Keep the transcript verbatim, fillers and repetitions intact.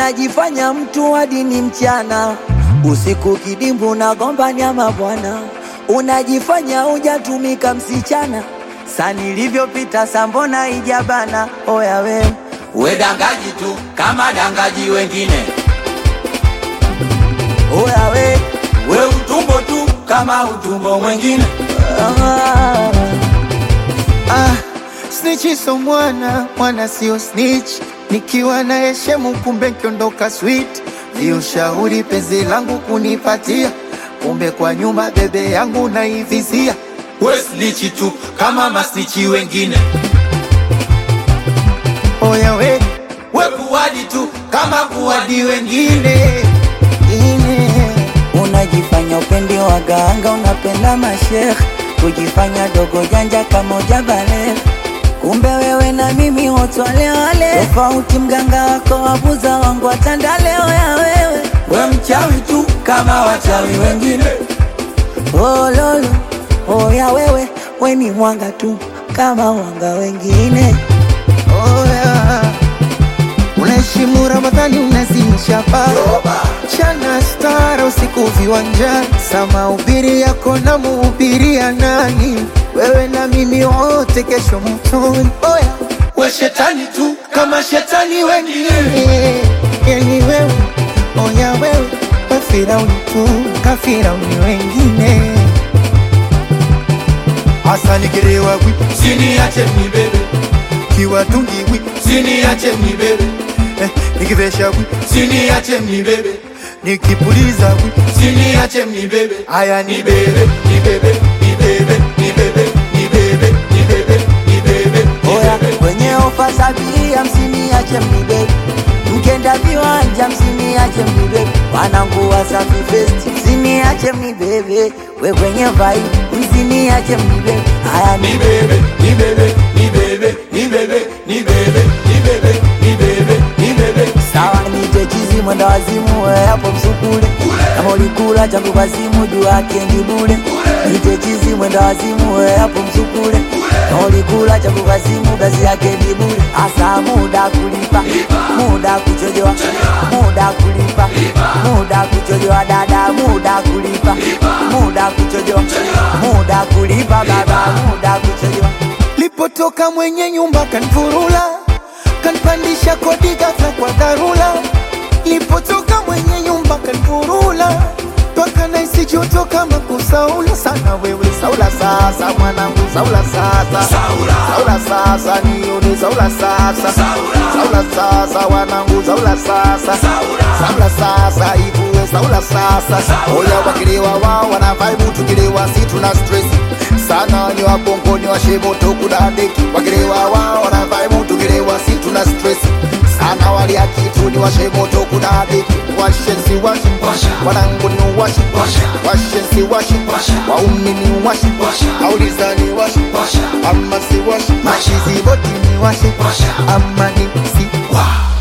unajifanya mtu hadi ni mchana, usiku kidimbu na gomba nyama bwana, unajifanya hujatumika msichana, saa nilivyopita sambona ijabana. Oya we we dangaji tu kama dangaji wengine. Oya we we utumbo tu kama utumbo mwengine. ah. Ah, snitch so mwana, mwana sio snitch. Nikiwa na heshemu kumbe kiondoka sweet. Ni ushauri penzi langu kunipatia, kumbe kwa nyuma bebe yangu naivizia. We snitch tu kama masnichi wengine. Oya we we kuwadi tu kama kuwadi wengine. ine Unajifanya upendi waganga, unapenda mashekh, kujifanya dogo janja kama ujabale, kumbe wewe na mimi wote wale wale. Tofauti mganga wako wabuza wangu watandale. Oya wewe we mchawi tu kama wachawi wengine. oh lolo, oya wewe we ni mwanga tu kama wanga wengine. Oya unaheshimu Ramadhani unazimisha baba, chana stara usiku viwanjani, sama ubiri yako na muhubiria nani? Wewe na mimi wote kesho mtoni. Oya we shetani tu kama shetani wengine. eh, yani wewe, oya wewe we Firauni tu kafirauni wengine. Hasa nikirewa wi Siniache mnibebe, kiwatungi wi siniache mnibebe, eh, nikivesha wi siniache mnibebe, nikipuliza wi siniache mnibebe. aya ni Nibebe, nibebe, nibebe, nibebe, nibebe, nibebe, nibebe. Oya kwenye ofa sabia msiniache mnibebe, mkenda viwanja msiniache mnibebe, wanangu Wasafi Fest msiniache mnibebe, we kwenye vibe msiniache mnibebe. Haya ni Nibebe, nibebe, nibebe, nibebe, nibebe, nibebe, nibebe, nibebe. sawa, nite chizi mwenda wazimu, we hapo msukule, kama ulikula changu kwa simu juu yake ni bure. Nite chizi mwenda wazimu, we hapo msukule, kama ulikula changu kwa simu kazi yake ni bure. Asa muda kulipa, muda kuchojoa, muda kulipa, muda kuchojoa dada, muda kulipa, muda kuchojoa, muda kulipa baba, muda kuchojoa. lipotoka mwenye nyumba kanfurula, kanpandisha kodi ghafla kwa dharura. Lipotoka mwenye nyumba kanfurula, toka na isijoto kama kusaula sana. Wewe saula sasa mwanangu, saula sasa, Saula. saula sasa nione, saula sasa, Saula. saula sasa wanangu, saula sasa, Saula. saula sasa ivue, saula sasa. Saula. Oya wakilewa wao wana vibe, tukilewa si tuna stress sana. Ni wabongo ni washemoto kuna deki, wakilewa wao wana vibe, tukilewa si tuna stress sana. Wali ya kitu ni washemoto kuna deki, washensi washi Washa. wanangu ni washi Washa. washensi washi Washa. waumi ni washi Washa. auliza ni washi Washa. ama si washi Washa. mashizi boti ni washi Washa. ama ni si Wa.